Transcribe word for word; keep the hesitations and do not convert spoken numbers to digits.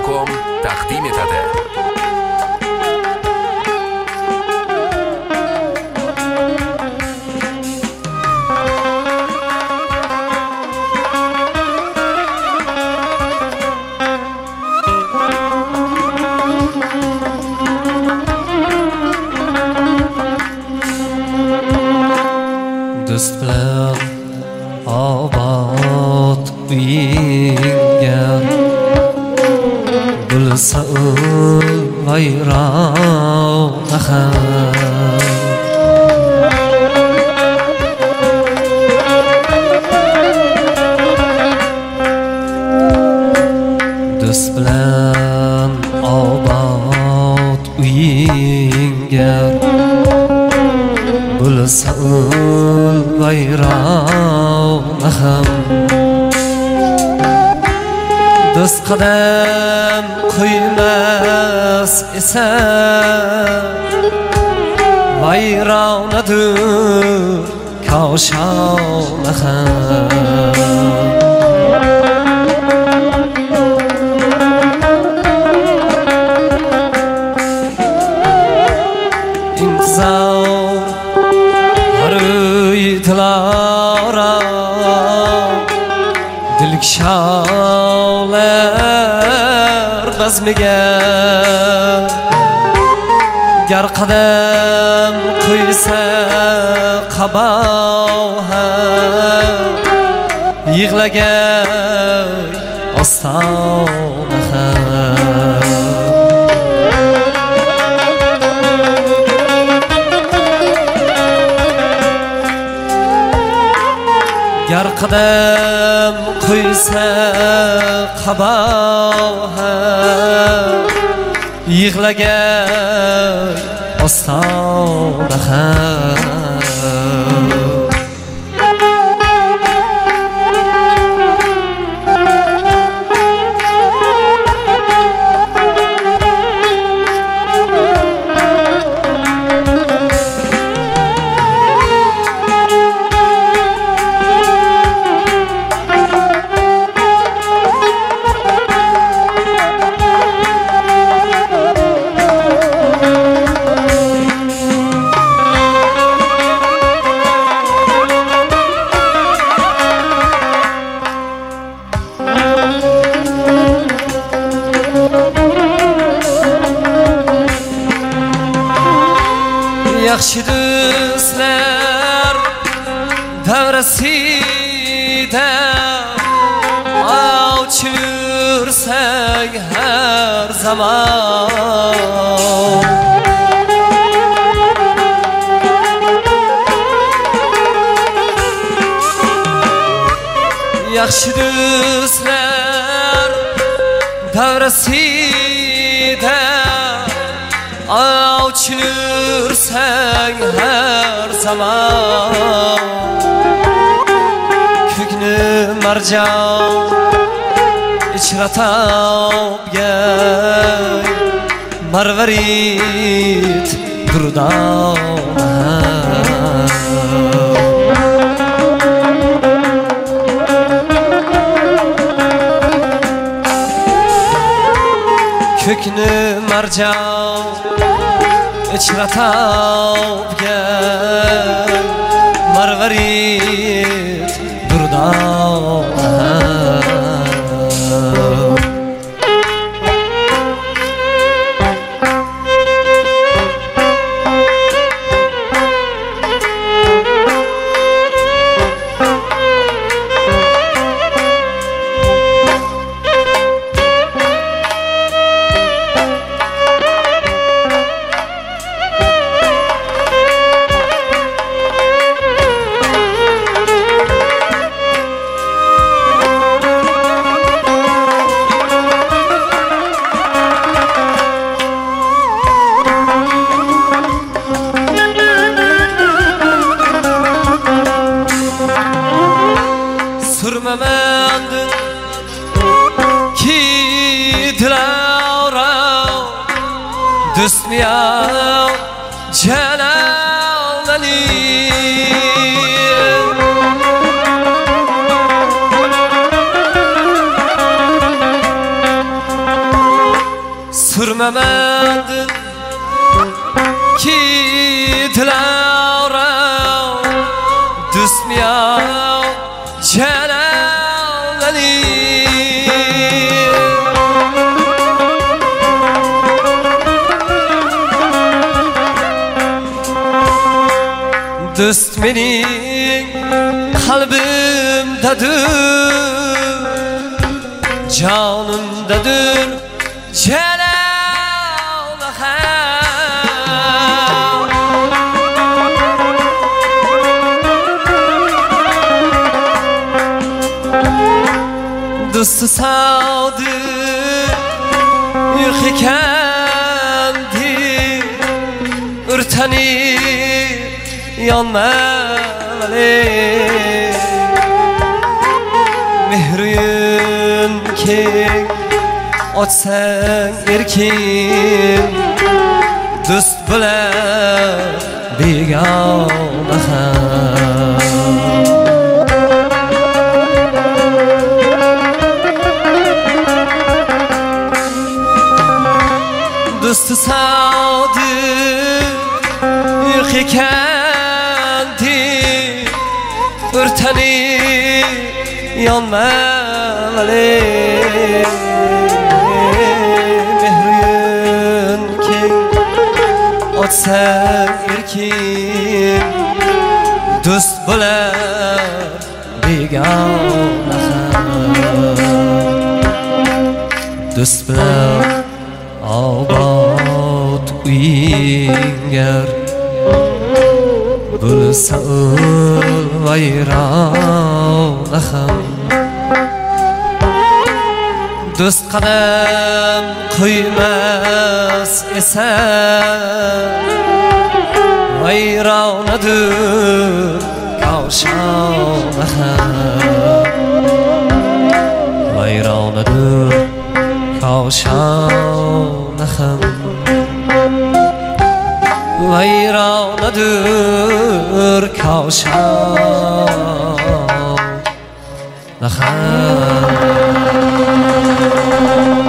com taqdim etadi. Do'st bilan obod uyingga bo'lsa vayron ham. Do'st bilan obod uyingga bo'lsa vayron ham. Do'st qadam qo'ymas esa vayronadir koshona ham. intizor aruydilara dilkisholar bazmiga gar qadam qo'ysa qaboha yig'lagay ostona ham. Gar qadam qo'ysa qaboha yig'lagay ostona ham. Yaxshi do'stlar davrasida avchi yursang har zamon. Yaxshi do'stlar davrasida avchi yursang har zamon. Ko'kni marjon ichra topgan marvarid durdona. Ko'kni marjon ichra topgan marvarid durdona. Surmamandin ki dilara do'stmiya jalalani. Düşmemedir ki dilara Düşmüyor celalani Dost mening qalbimdadir, jonimdadir jalolahan. Dosti sodiq yo'q ekandi, o'rtanib yonmali mehriyim keng ochsang erkin do'st bilan begonahan. Do'sti sodiq yo'q ekandi, o'rtanib yonmali mehriyim keng ochsang erkin do'st bilan begonahan. Do'st bilan obod uyingar bo'lsa vayronahan. Do'st qadam qo'ymas esa vayronadir kavshonahan. Vayronadir kavshonahan. Vayronadir kavshonahan.